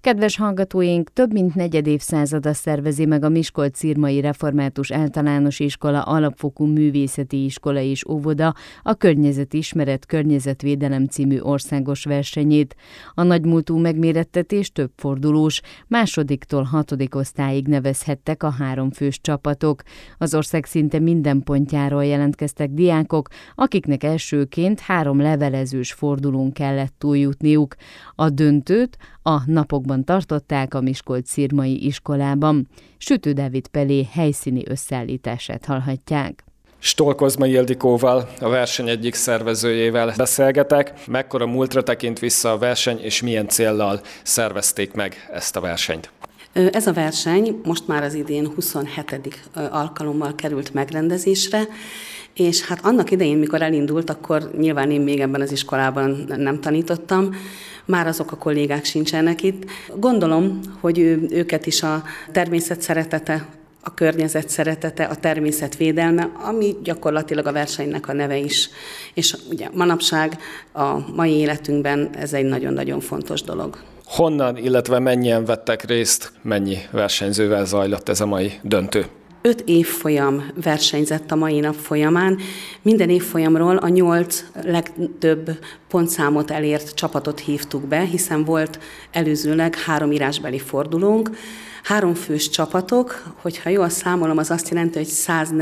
Kedves hallgatóink, több mint negyedévszázada szervezi meg a Miskolc-Szirmai Református Általános Iskola Alapfokú Művészeti Iskola és Óvoda a Környezetismeret Környezetvédelem című országos versenyét. A nagymúltú megmérettetés több fordulós, másodiktól 6. osztályig nevezhettek a 3 fős csapatok. Az ország szinte minden pontjáról jelentkeztek diákok, akiknek elsőként 3 levelezős fordulón kellett túljutniuk. A döntőt a napokban tartották a Miskolc-Szirmai iskolában. Sütő Dávid Pelé helyszíni összeállítását hallhatják. Stoll Kozma Ildikóval, a verseny egyik szervezőjével beszélgetek. Mekkora múltra tekint vissza a verseny, és milyen céllal szervezték meg ezt a versenyt? Ez a verseny most már az idén 27. alkalommal került megrendezésre, és hát annak idején, mikor elindult, akkor nyilván én még ebben az iskolában nem tanítottam, már azok a kollégák sincsenek itt. Gondolom, hogy őket is a természet szeretete, a környezet szeretete, a természet védelme, ami gyakorlatilag a versenynek a neve is. És ugye manapság a mai életünkben ez egy nagyon-nagyon fontos dolog. Honnan, illetve mennyien vettek részt, mennyi versenyzővel zajlott ez a mai döntő? 5 évfolyam versenyzett a mai nap folyamán. Minden évfolyamról a 8 legtöbb pontszámot elért csapatot hívtuk be, hiszen volt előzőleg 3 írásbeli fordulónk. 3 fős csapatok, hogyha jól számolom, az azt jelenti, hogy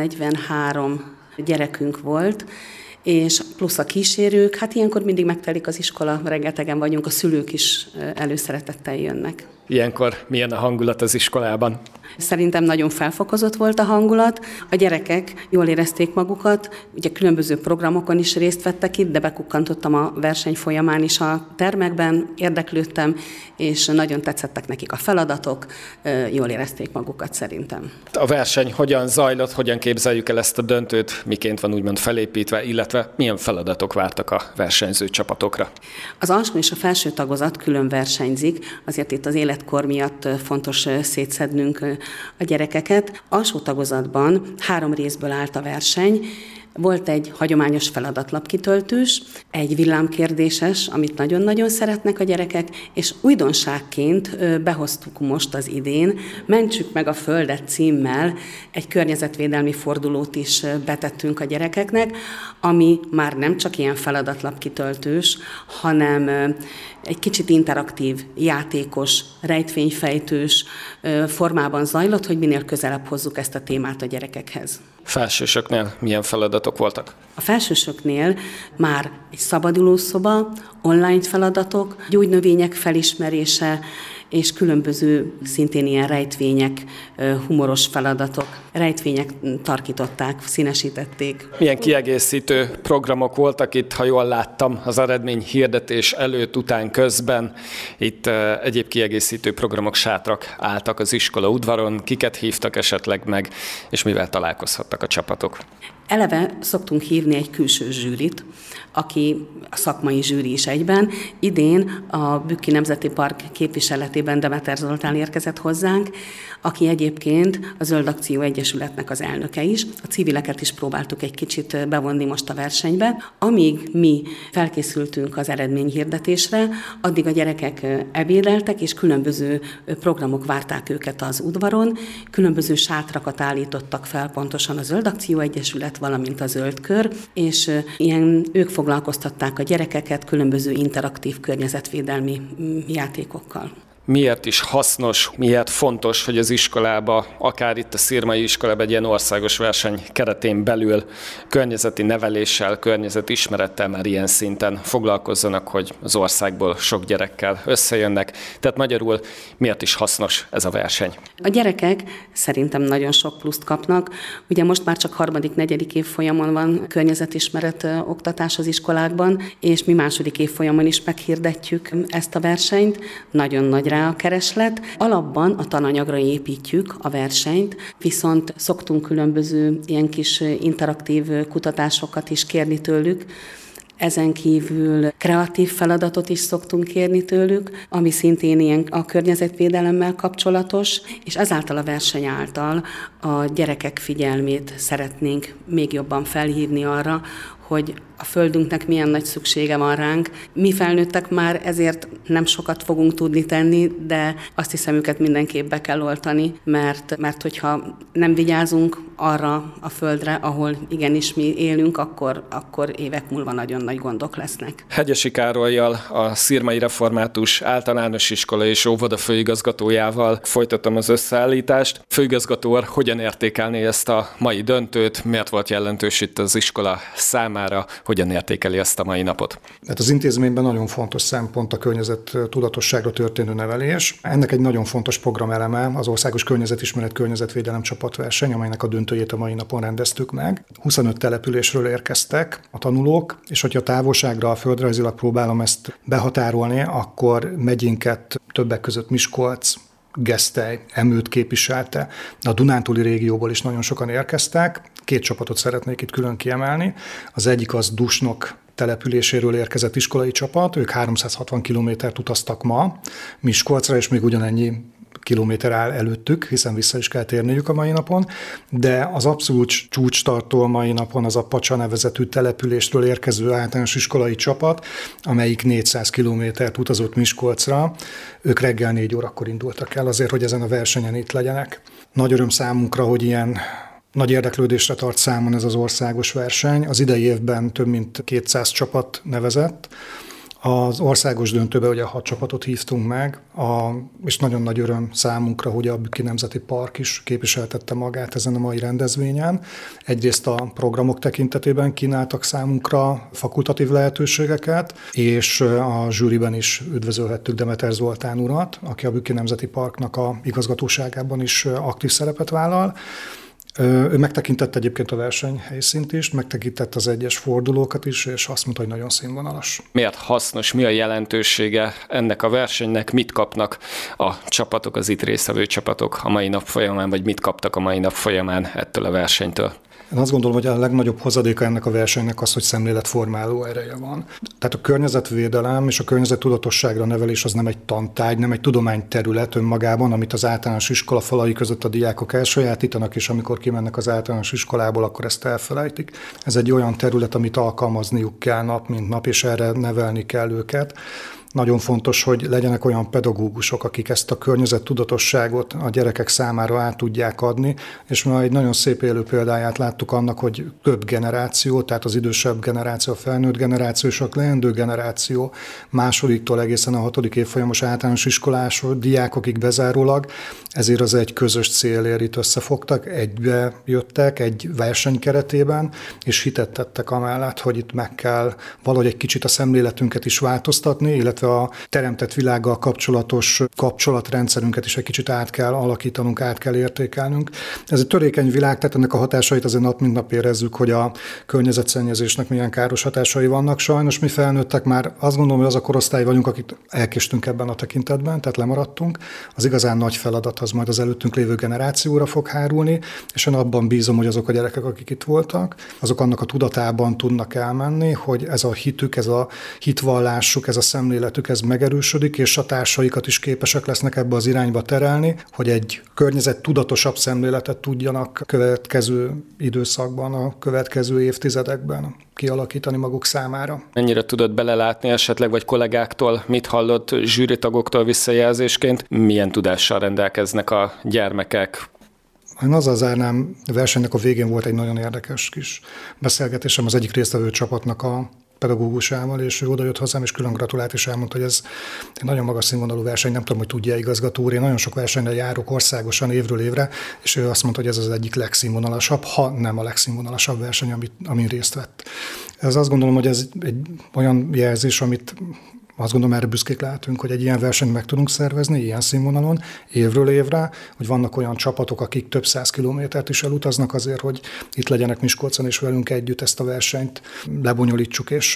143 gyerekünk volt, és plusz a kísérők, hát ilyenkor mindig megtelik az iskola, rengetegen vagyunk, a szülők is előszeretettel jönnek. Ilyenkor milyen a hangulat az iskolában? Szerintem nagyon felfokozott volt a hangulat. A gyerekek jól érezték magukat, ugye különböző programokon is részt vettek itt, de bekukkantottam a verseny folyamán is a termekben, érdeklődtem, és nagyon tetszettek nekik a feladatok, jól érezték magukat szerintem. A verseny hogyan zajlott, hogyan képzeljük el ezt a döntőt, miként van úgymond felépítve, illetve milyen feladatok vártak a versenyző csapatokra? Az alsó és a felső tagozat külön versenyzik, azért itt az életkor miatt fontos szétszednünk a gyerekeket. Alsó tagozatban 3 részből állt a verseny. Volt egy hagyományos feladatlapkitöltős, egy villámkérdéses, amit nagyon-nagyon szeretnek a gyerekek, és újdonságként behoztuk most az idén, Mentsük meg a Földet címmel egy környezetvédelmi fordulót is betettünk a gyerekeknek, ami már nem csak ilyen feladatlapkitöltős, hanem egy kicsit interaktív, játékos, rejtvényfejtős formában zajlott, hogy minél közelebb hozzuk ezt a témát a gyerekekhez. Felsősöknél milyen feladatok voltak? A felsősöknél már egy szabadulószoba, online feladatok, gyógynövények felismerése, és különböző szintén ilyen rejtvények, humoros feladatok. Rejtvények tarkították, színesítették. Milyen kiegészítő programok voltak itt, ha jól láttam, az eredményhirdetés előtt, után, közben. Itt egyéb kiegészítő programok, sátrak álltak az iskola udvaron, kiket hívtak esetleg meg, és mivel találkozhattak a csapatok? Eleve szoktunk hívni egy külső zsűrit, aki a szakmai zsűri is egyben. Idén a Bükki Nemzeti Park képviseletében Demeter Zoltán érkezett hozzánk, aki egyébként a Zöld Akció Egyesületnek az elnöke is. A civileket is próbáltuk egy kicsit bevonni most a versenybe. Amíg mi felkészültünk az eredményhirdetésre, addig a gyerekek ebédeltek, és különböző programok várták őket az udvaron. Különböző sátrakat állítottak fel pontosan a Zöld Akció Egyesület, valamint a Zöld Kör, és ők foglalkoztatták a gyerekeket különböző interaktív környezetvédelmi játékokkal. Miért is hasznos, miért fontos, hogy az iskolába, akár itt a Szirmai iskolában egy ilyen országos verseny keretén belül környezeti neveléssel, környezetismerettel már ilyen szinten foglalkozzanak, hogy az országból sok gyerekkel összejönnek. Tehát magyarul miért is hasznos ez a verseny? A gyerekek szerintem nagyon sok pluszt kapnak. Ugye most már csak 3.-4. évfolyamon van környezetismeret oktatás az iskolákban, és mi 2. évfolyamon is meghirdetjük ezt a versenyt. Nagyon nagy rá a kereslet. Alapban a tananyagra építjük a versenyt, viszont szoktunk különböző ilyen kis interaktív kutatásokat is kérni tőlük. Ezen kívül kreatív feladatot is szoktunk kérni tőlük, ami szintén ilyen a környezetvédelemmel kapcsolatos, és ezáltal a verseny által a gyerekek figyelmét szeretnénk még jobban felhívni arra, hogy a földünknek milyen nagy szüksége van ránk. Mi felnőttek már ezért nem sokat fogunk tudni tenni, de azt hiszem, őket mindenképp be kell oltani, mert hogyha nem vigyázunk arra a földre, ahol igenis mi élünk, akkor évek múlva nagyon nagy gondok lesznek. Hegyesi Károllyal, a Szirmai Református Általános Iskola és Óvoda főigazgatójával folytattam az összeállítást. Főigazgató úr, hogyan értékelné ezt a mai döntőt? Miért volt jelentős itt az iskola számára? Hogyan értékeli ezt a mai napot? Hát az intézményben nagyon fontos szempont a környezet tudatosságra történő nevelés. Ennek egy nagyon fontos programeleme az Országos Környezetismeret Környezetvédelem csapatverseny, amelynek a döntőjét a mai napon rendeztük meg. 25 településről érkeztek a tanulók, és hogyha a távolságra földrajzilag próbálom ezt behatárolni, akkor megyénket többek között Miskolc, Gesztely, Emőt képviselte, de a Dunántúli régióból is nagyon sokan érkeztek. 2 csapatot szeretnék itt külön kiemelni. Az egyik az Dusnok településéről érkezett iskolai csapat, ők 360 kilométert utaztak ma Miskolcra, és még ugyanennyi kilométer áll előttük, hiszen vissza is kell térniük a mai napon, de az abszolút csúcstartó a mai napon az a Pacsa nevezetű településről érkező általános iskolai csapat, amelyik 400 kilométert utazott Miskolcra. Ők reggel 4 órakor indultak el azért, hogy ezen a versenyen itt legyenek. Nagy öröm számunkra, hogy ilyen nagy érdeklődésre tart számon ez az országos verseny. Az idei évben több mint 200 csapat nevezett. Az országos döntőbe ugye 6 csapatot hívtunk meg, és nagyon nagy öröm számunkra, hogy a Bükki Nemzeti Park is képviseltette magát ezen a mai rendezvényen. Egyrészt a programok tekintetében kínáltak számunkra fakultatív lehetőségeket, és a zsűriben is üdvözölhettük Demeter Zoltán urat, aki a Bükki Nemzeti Parknak a igazgatóságában is aktív szerepet vállal. Ő megtekintett egyébként a versenyhelyszínt is, megtekintett az egyes fordulókat is, és azt mondta, hogy nagyon színvonalas. Miért hasznos, mi a jelentősége ennek a versenynek, mit kapnak a csapatok, az itt résztvevő csapatok a mai nap folyamán, vagy mit kaptak a mai nap folyamán ettől a versenytől? Én azt gondolom, hogy a legnagyobb hozadéka ennek a versenynek az, hogy szemléletformáló ereje van. Tehát a környezetvédelem és a környezettudatosságra nevelés az nem egy tantárgy, nem egy tudományterület önmagában, amit az általános iskola falai között a diákok elsajátítanak, és amikor kimennek az általános iskolából, akkor ezt elfelejtik. Ez egy olyan terület, amit alkalmazniuk kell nap, mint nap, és erre nevelni kell őket. Nagyon fontos, hogy legyenek olyan pedagógusok, akik ezt a környezettudatosságot a gyerekek számára át tudják adni, és ma egy nagyon szép élő példáját láttuk annak, hogy több generáció, tehát az idősebb generáció, a felnőtt generáció és a leendő generáció másodiktól egészen a 6. évfolyamos általános iskolás diákokig bezárólag, ezért az egy közös célért itt összefogtak, egybe jöttek egy verseny keretében, és hitet tettek amellett, hogy itt meg kell valahogy egy kicsit a szemléletünket is változtatni, illetve a teremtett világgal kapcsolatos kapcsolatrendszerünket is egy kicsit át kell alakítanunk, át kell értékelnünk. Ez egy törékeny világ, tehát ennek a hatásait azért nap mint nap érezzük, hogy a környezetszennyezésnek milyen káros hatásai vannak. Sajnos mi felnőttek már azt gondolom, hogy az a korosztály vagyunk, akik elkéstünk ebben a tekintetben, tehát lemaradtunk. Az igazán nagy feladat az majd az előttünk lévő generációra fog hárulni, és én abban bízom, hogy azok a gyerekek, akik itt voltak, azok annak a tudatában tudnak elmenni, hogy ez a hitük, ez a hitvallásuk, ez a szemléletük, ez megerősödik, és a társaikat is képesek lesznek ebbe az irányba terelni, hogy egy környezettudatosabb szemléletet tudjanak a következő időszakban, a következő évtizedekben kialakítani maguk számára. Mennyire tudod belelátni esetleg, vagy kollégáktól, mit hallott zsűritagoktól visszajelzésként? Milyen tudással rendelkeznek a gyermekek? Én azzal zárnám, a versenynek a végén volt egy nagyon érdekes kis beszélgetésem az egyik résztvevő csapatnak a pedagógusával, és ő oda jött hozzám, és külön gratulált, és elmondta, hogy ez egy nagyon magas színvonalú verseny, nem tudom, hogy tudja igazgató úr, én nagyon sok versenyre járok országosan évről évre, és ő azt mondta, hogy ez az egyik legszínvonalasabb, ha nem a legszínvonalasabb verseny, amin részt vett. Ez azt gondolom, hogy ez egy olyan jelzés, amit azt gondolom, erre büszkék lehetünk, hogy egy ilyen versenyt meg tudunk szervezni, ilyen színvonalon, évről évre, hogy vannak olyan csapatok, akik több 100 kilométert is elutaznak azért, hogy itt legyenek Miskolcon, és velünk együtt ezt a versenyt lebonyolítsuk, és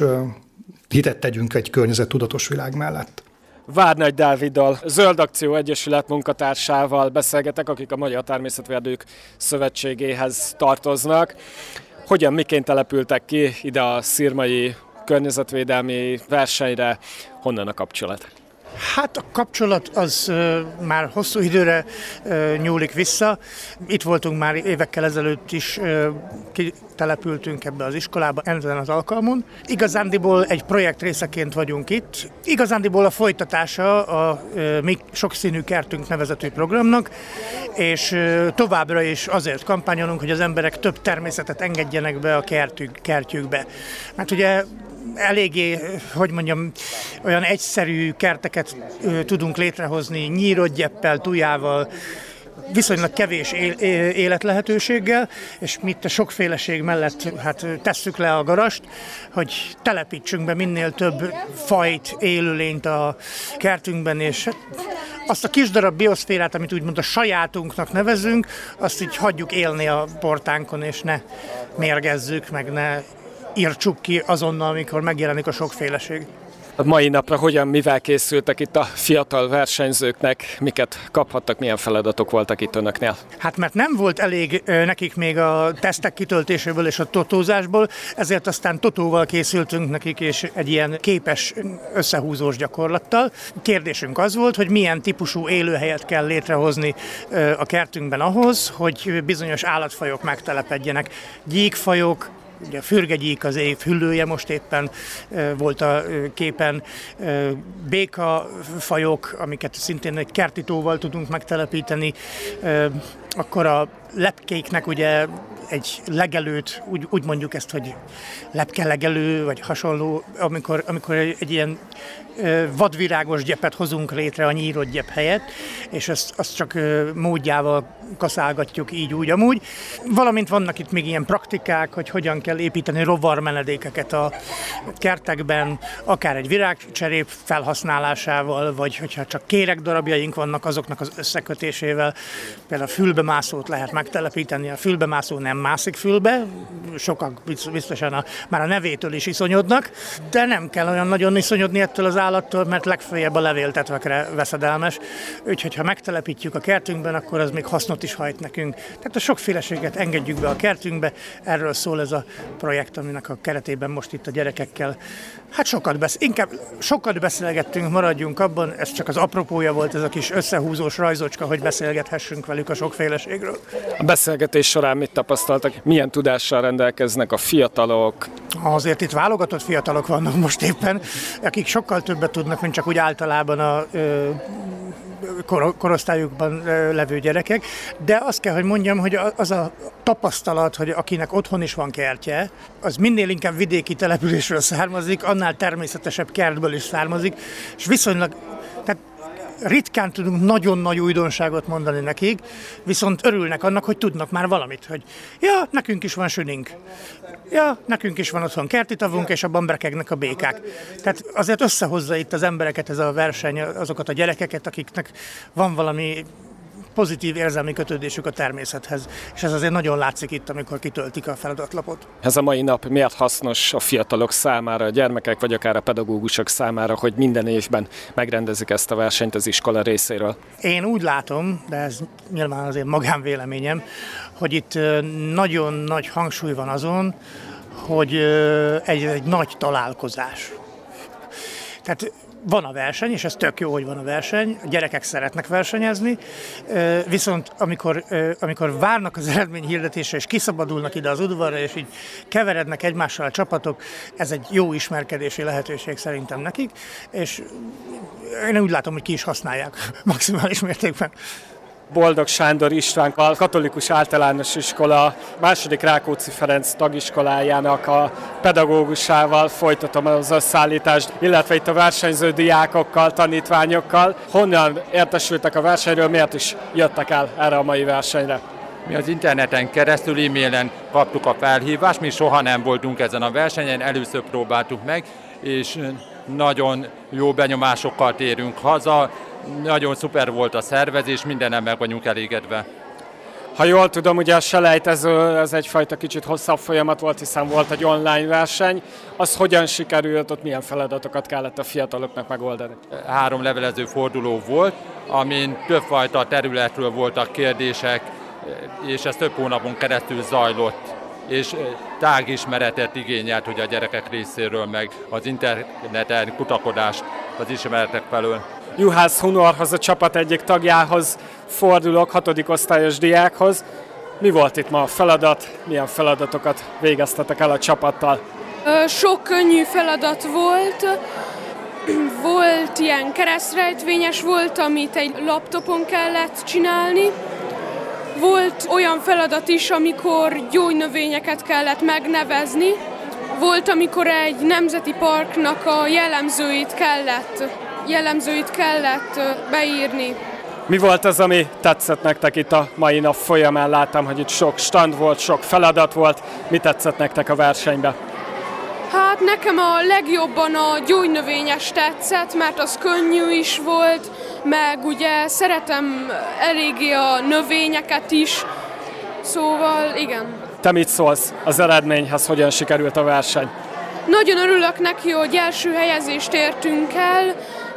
hitet tegyünk egy környezettudatos világ mellett. Várnagy Dáviddal, Zöld Akció Egyesület munkatársával beszélgetek, akik a Magyar Természetvédők Szövetségéhez tartoznak. Hogyan, miként települtek ki ide a szirmai környezetvédelmi versenyre, honnan a kapcsolat? Hát a kapcsolat az már hosszú időre nyúlik vissza. Itt voltunk már évekkel ezelőtt is, települtünk ebbe az iskolába ezen az alkalmon. Igazándiból egy projekt részeként vagyunk itt. Igazándiból a folytatása a mi sokszínű kertünk nevezetű programnak, és továbbra is azért kampányolunk, hogy az emberek több természetet engedjenek be a kertjükbe. Mert ugye eléggé, olyan egyszerű kerteket tudunk létrehozni nyírodgyeppel, tujával, viszonylag kevés életlehetőséggel, és mi itt a sokféleség mellett tesszük le a garast, hogy telepítsünk be minél több fajt, élőlényt a kertünkben, és azt a kis darab bioszférát, amit úgymond a sajátunknak nevezünk, azt így hagyjuk élni a portánkon, és ne mérgezzük, meg ne írtsuk ki azonnal, amikor megjelenik a sokféleség. A mai napra mivel készültek itt a fiatal versenyzőknek, miket kaphattak, milyen feladatok voltak itt önöknél? Hát mert nem volt elég nekik még a tesztek kitöltéséből és a totózásból, ezért aztán totóval készültünk nekik, és egy ilyen képes összehúzós gyakorlattal. Kérdésünk az volt, hogy milyen típusú élőhelyet kell létrehozni a kertünkben ahhoz, hogy bizonyos állatfajok megtelepedjenek. Gyíkfajok, ugye a fürgegyík az év hüllője, most éppen volt a képen, békafajok, amiket szintén egy kertitóval tudunk megtelepíteni, akkor a lepkéknek ugye egy legelőt, úgy mondjuk ezt, hogy lepkelegelő, vagy hasonló, amikor egy ilyen vadvirágos gyepet hozunk létre a nyírott gyep helyett, és azt csak módjával kaszálgatjuk így úgy amúgy. Valamint vannak itt még ilyen praktikák, hogy hogyan kell építeni rovarmenedékeket a kertekben, akár egy virágcserép felhasználásával, vagy hogyha csak kéreg darabjaink vannak, azoknak az összekötésével. Például a fülbemászót lehet megtelepíteni, a fülbemászó nem mászik fülbe, sokak biztosan már a nevétől is iszonyodnak, de nem kell olyan nagyon iszonyodni ettől az állattól, mert legfeljebb a levéltetvekre veszedelmes. Úgyhogy ha megtelepítjük a kertünkben, akkor az még hasznot is hajt nekünk. Tehát a sokféleséget engedjük be a kertünkbe, erről szól ez a projekt, aminek a keretében most itt a gyerekekkel sokat beszélgettünk, maradjunk abban, ez csak az apropója volt, ez a kis összehúzós rajzocska, hogy beszélgethessünk velük a sokféleségről. A beszélgetés során mit tapasztaltak? Milyen tudással rendelkeznek a fiatalok? Azért itt válogatott fiatalok vannak most éppen, akik sokkal többet tudnak, mint csak úgy általában a korosztályukban levő gyerekek, de azt kell, hogy mondjam, hogy az a tapasztalat, hogy akinek otthon is van kertje, az minél inkább vidéki településről származik, annál természetesebb kertből is származik, és viszonylag, tehát ritkán tudunk nagyon nagy újdonságot mondani nekik, viszont örülnek annak, hogy tudnak már valamit, hogy nekünk is van sünink, nekünk is van otthon kerti tavunk, és abban brekegnek a békák. Tehát azért összehozza itt az embereket ez a verseny, azokat a gyerekeket, akiknek van valami pozitív érzelmi kötődésük a természethez. És ez azért nagyon látszik itt, amikor kitöltik a feladatlapot. Ez a mai nap miért hasznos a fiatalok számára, a gyermekek vagy akár a pedagógusok számára, hogy minden évben megrendezik ezt a versenyt az iskola részéről? Én úgy látom, de ez nyilván azért magánvéleményem, hogy itt nagyon nagy hangsúly van azon, hogy egy nagy találkozás. Tehát van a verseny, és ez tök jó, hogy van a verseny, a gyerekek szeretnek versenyezni, viszont amikor várnak az eredmény hirdetésre, és kiszabadulnak ide az udvarra, és így keverednek egymással a csapatok, ez egy jó ismerkedési lehetőség szerintem nekik, és én úgy látom, hogy ki is használják maximális mértékben. Boldog Sándor István, a Katolikus Általános Iskola II. Rákóczi Ferenc tagiskolájának a pedagógusával folytatom az összeállítást, illetve itt a versenyző diákokkal, tanítványokkal. Honnan értesültek a versenyről, miért is jöttek el erre a mai versenyre? Mi az interneten keresztül, e-mailen kaptuk a felhívást, mi soha nem voltunk ezen a versenyen, először próbáltuk meg, és nagyon jó benyomásokkal térünk haza. Nagyon szuper volt a szervezés, mindennel meg vagyunk elégedve. Ha jól tudom, ugye a selejtező, ez egyfajta kicsit hosszabb folyamat volt, hiszen volt egy online verseny. Az hogyan sikerült, ott milyen feladatokat kellett a fiataloknak megoldani? 3 levelező forduló volt, amin többfajta területről voltak kérdések, és ez több hónapon keresztül zajlott. És tágismeretet igényelt, hogy a gyerekek részéről meg az interneten kutakodást az ismeretek felől. Juhász Hunorhoz, a csapat egyik tagjához fordulok, 6. osztályos diákhoz. Mi volt itt ma a feladat? Milyen feladatokat végeztetek el a csapattal? Sok könnyű feladat volt. Volt ilyen keresztrejtvényes, volt, amit egy laptopon kellett csinálni. Volt olyan feladat is, amikor gyógynövényeket kellett megnevezni. Volt, amikor egy nemzeti parknak a jellemzőit kellett beírni. Mi volt az, ami tetszett nektek itt a mai nap folyamán? Láttam, hogy itt sok stand volt, sok feladat volt. Mi tetszett nektek a versenyben? Hát nekem a legjobban a gyógynövényes tetszett, mert az könnyű is volt, meg ugye szeretem eléggé a növényeket is, szóval igen. Te mit szólsz az eredményhez, hogyan sikerült a verseny? Nagyon örülök neki, hogy első helyezést értünk el,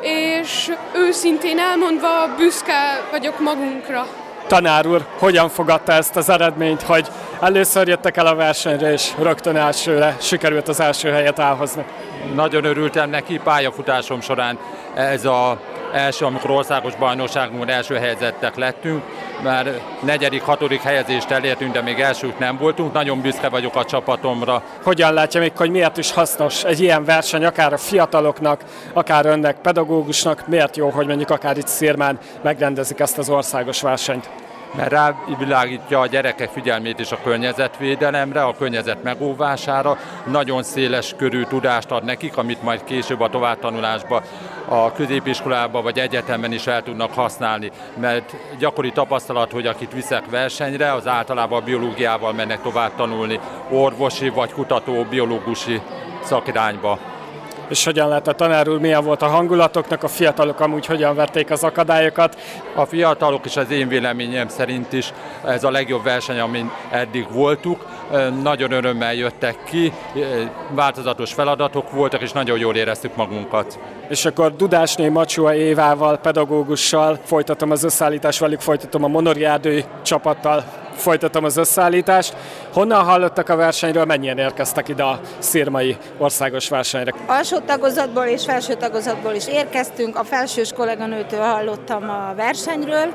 és őszintén elmondva büszke vagyok magunkra. Tanár úr, hogyan fogadta ezt az eredményt, hogy először jöttek el a versenyre, és rögtön elsőre sikerült az első helyet elhozni? Nagyon örültem neki, pályafutásom során ez az első, amikor országos bajnokságunkon első helyezettek lettünk, mert 4., 6. helyezést elértünk, de még elsők nem voltunk. Nagyon büszke vagyok a csapatomra. Hogyan látja még, hogy miért is hasznos egy ilyen verseny, akár a fiataloknak, akár önnek, pedagógusnak, miért jó, hogy mondjuk akár itt Szirmán megrendezik ezt az országos versenyt? Mert rávilágítja a gyerekek figyelmét is a környezetvédelemre, a környezet megóvására, nagyon széles körű tudást ad nekik, amit majd később a továbbtanulásba, a középiskolában vagy egyetemen is el tudnak használni, mert gyakori tapasztalat, hogy akit viszek versenyre, az általában a biológiával mennek tovább tanulni, orvosi vagy kutató biológusi szakirányba. És hogyan lett a tanár úr, milyen volt a hangulatoknak, a fiatalok amúgy hogyan vették az akadályokat? A fiatalok is az én véleményem szerint is ez a legjobb verseny, amin eddig voltuk. Nagyon örömmel jöttek ki, változatos feladatok voltak, és nagyon jól éreztük magunkat. És akkor Dudásné Macsua Évával, pedagógussal folytatom az összeállítást, velük folytatom a Monori Erdői csapattal, folytatom az összeállítást. Honnan hallottak a versenyről, mennyien érkeztek ide a szirmai országos versenyre? Alsó tagozatból és felső tagozatból is érkeztünk, a felsős kolléganőtől hallottam a versenyről,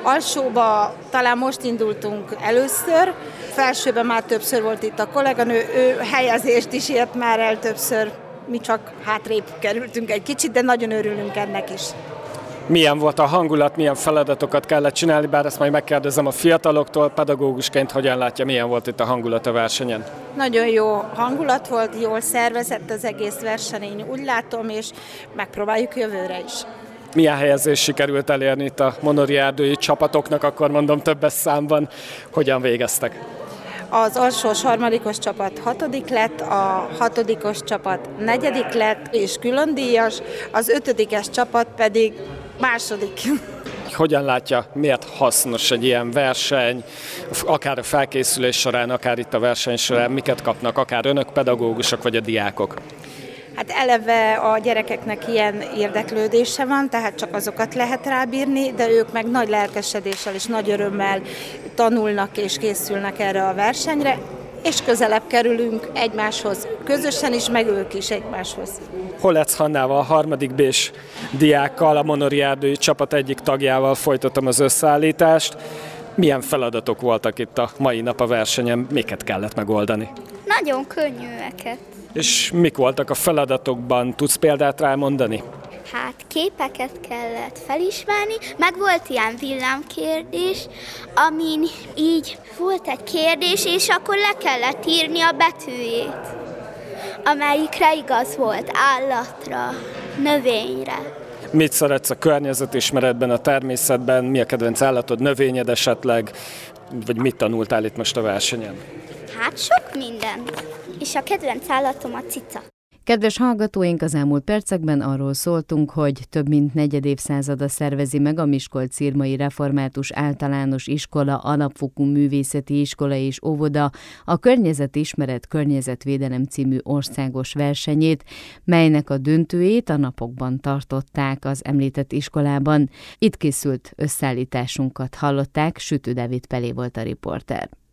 alsóba talán most indultunk először, felsőben már többször volt itt a kolléganő, ő helyezést is ért már el többször, mi csak hátrébb kerültünk egy kicsit, de nagyon örülünk ennek is. Milyen volt a hangulat, milyen feladatokat kellett csinálni, bár ezt majd megkérdezem a fiataloktól, pedagógusként hogyan látja, milyen volt itt a hangulat a versenyen? Nagyon jó hangulat volt, jól szervezett az egész verseny, én úgy látom, és megpróbáljuk jövőre is. Milyen helyezést sikerült elérni itt a Monori Erdői csapatoknak, akkor mondom többes számban, hogyan végeztek? Az alsós 3. csapat 6. lett, a 6. csapat 4. lett és külön díjas, az 5. csapat pedig 2. Hogyan látja, miért hasznos egy ilyen verseny, akár a felkészülés során, akár itt a verseny során, miket kapnak, akár önök, pedagógusok vagy a diákok? Hát eleve a gyerekeknek ilyen érdeklődése van, tehát csak azokat lehet rábírni, de ők meg nagy lelkesedéssel és nagy örömmel tanulnak és készülnek erre a versenyre, és közelebb kerülünk egymáshoz, közösen is, meg ők is egymáshoz. Holec Hannával, a 3. B-s diákkal, a Monori Erdői csapat egyik tagjával folytatom az összeállítást. Milyen feladatok voltak itt a mai nap a versenyen, miket kellett megoldani? Nagyon könnyűeket. És mik voltak a feladatokban? Tudsz példát rámondani? Hát képeket kellett felismerni, meg volt ilyen villámkérdés, amin így volt egy kérdés, és akkor le kellett írni a betűjét, amelyikre igaz volt, állatra, növényre. Mit szeretsz a környezetismeretben, a természetben? Mi a kedvenc állatod, növényed esetleg? Vagy mit tanultál itt most a versenyen? Hát sok mindent. És a kedvenc állatom a cica. Kedves hallgatóink, az elmúlt percekben arról szóltunk, hogy több mint negyedévszázada szervezi meg a Miskolc-Szirmai Református Általános Iskola Alapfokú Művészeti Iskola és Óvoda a Környezetismeret Környezetvédelem című országos versenyét, melynek a döntőjét a napokban tartották az említett iskolában. Itt készült összeállításunkat hallották, Sütő Dávid Pelé volt a riporter.